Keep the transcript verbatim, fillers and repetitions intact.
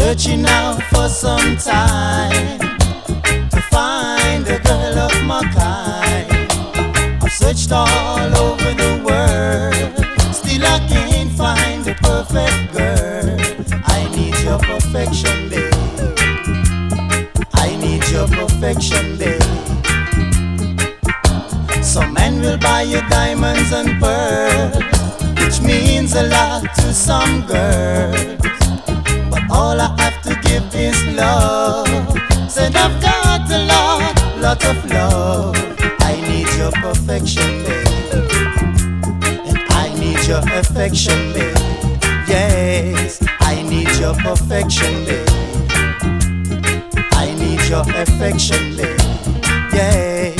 searching out for some time to find a girl of my kind. I've searched all over the world, still I can't find the perfect girl. I need your perfection, babe. I need your perfection, babe. Some men will buy you diamonds and pearls, which means a lot to some girls. But all I have to give is love. Said I've got a lot, lot of love. I need your perfection, babe. And I need your affection, babe. Yes, I need your perfection, babe. I need your affection, babe. Yes.